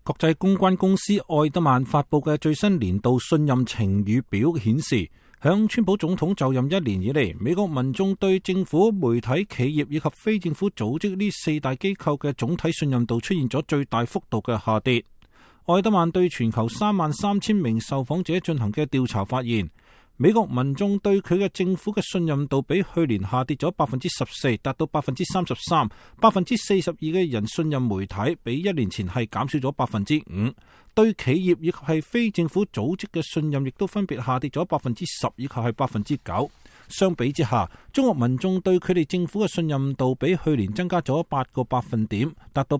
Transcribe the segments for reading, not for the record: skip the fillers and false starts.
國際公關公司愛德曼發佈嘅最新年度信任晴雨表顯示，響川普總統就任1年以嚟，美國民眾對政府、媒體、企業以及非政府組織呢4大機構嘅總體信任度出現咗最大幅度嘅下跌。愛德曼對全球33000名受訪者進行嘅調查發現，美國民眾對佢嘅政府嘅信任度比去年下跌咗14%，達到33%。42%嘅人信任媒體，比1年前係減少咗5%。對企業以及係非政府組織嘅信任亦都分別下跌咗10%以及係9%。相比之下，中國民眾對佢哋政府嘅信任度比去年增加咗8個百分點，達到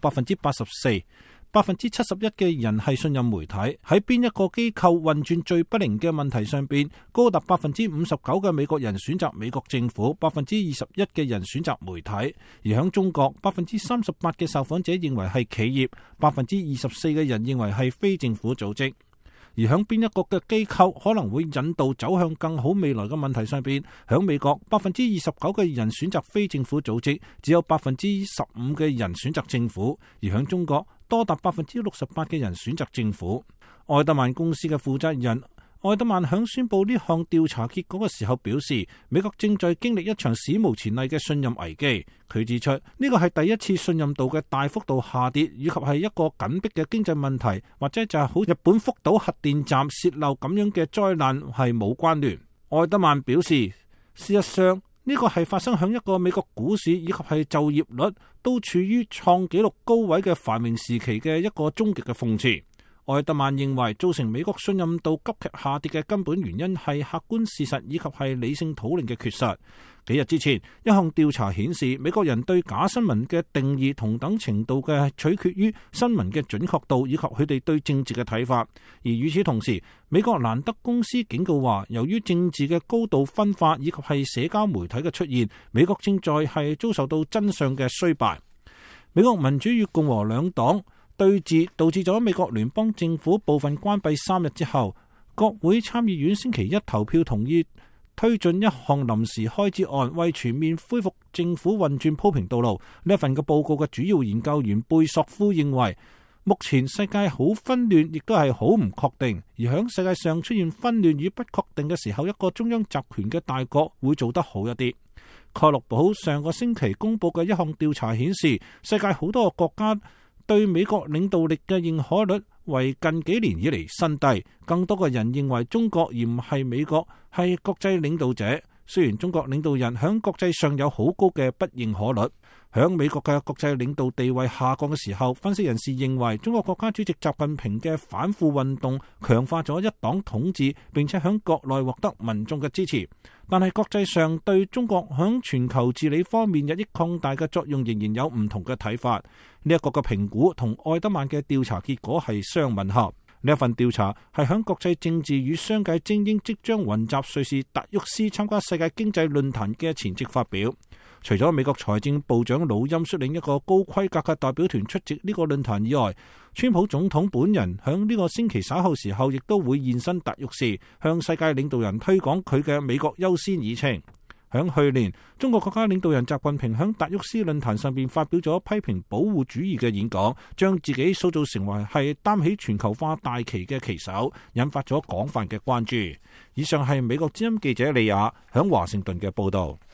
84%。71%嘅人係信任媒體，喺邊一個機構運轉最不靈嘅問題上邊，高達59%嘅美國人選擇美國政府，21%嘅人選擇媒體。而喺中國，38%嘅受訪者認為係企業，24%嘅人認為係非政府組織。而喺邊一個嘅機構可能會引導走向更好未來嘅問題上邊，喺美國29%嘅人選擇非政府組織，只有15%嘅人選擇政府。而喺中國，多達68%嘅人選擇政府。愛德曼公司嘅負責人愛德曼響宣布呢項調查結果嘅時候表示，美國正在經歷一場史無前例嘅信任危機。佢指出，呢個係第一次信任度嘅大幅度下跌，以及係一個緊迫嘅經濟問題，或者就係好日本福島核電站洩漏咁樣嘅災難係冇關聯。愛德曼表示，事實上呢個係發生響一個美國股市以及係就業率都處於創紀錄高位嘅繁榮時期嘅一個終極嘅諷刺。愛德曼認為，造成美國信任度急劇下跌嘅根本原因係客觀事實以及係理性討論嘅缺失。幾日之前，一項調查顯示，美國人對假新聞嘅定義同等程度嘅取決於新聞嘅準確度以及佢哋對政治嘅睇法。而與此同時，美國蘭德公司警告話，由於政治嘅高度分化以及係社交媒體嘅出現，美國正在係遭受到真相嘅衰敗。美國民主與共和兩黨對峙導致咗美國聯邦政府部分關閉3日之後，國會參議院星期一投票同意推進一項臨時開支案，為全面恢復政府運轉鋪平道路。呢一份嘅報告嘅主要研究員貝索夫認為，目前世界好紛亂，亦都係好唔確定。而響世界上出現紛亂與不確定嘅時候，一個中央集權嘅大國會做得好一啲。蓋洛普上個星期公布嘅一項調查顯示，世界好多個國家對美國領導力嘅認可率為近幾年以嚟新低，更多嘅人認為中國而唔係美國係國際領導者。雖然中國領導人響國際上有好高嘅不認可率，響美國嘅國際領導地位下降嘅時候，分析人士認為中國國家主席習近平嘅反腐運動強化咗一黨統治，並且響國內獲得民眾嘅支持。但係國際上對中國響全球治理方面日益擴大嘅作用仍然有唔同嘅睇法。呢一個嘅評估同愛德曼嘅調查結果係相吻合。呢一份調查係響國際政治與商界精英即將雲集瑞士達沃斯參加世界經濟論壇嘅前夕發表。除咗美國財政部長魯欽率領一個高規格嘅代表團出席呢個論壇以外，川普總統本人響呢個星期稍後時候亦都會現身達沃斯，向世界領導人推廣佢嘅美國優先議程。響去年，中國國家領導人習近平響達沃斯論壇上邊發表咗批評保護主義嘅演講，將自己塑造成為係擔起全球化大旗嘅旗手，引發咗廣泛嘅關注。以上係美國之音記者李雅響華盛頓嘅報道。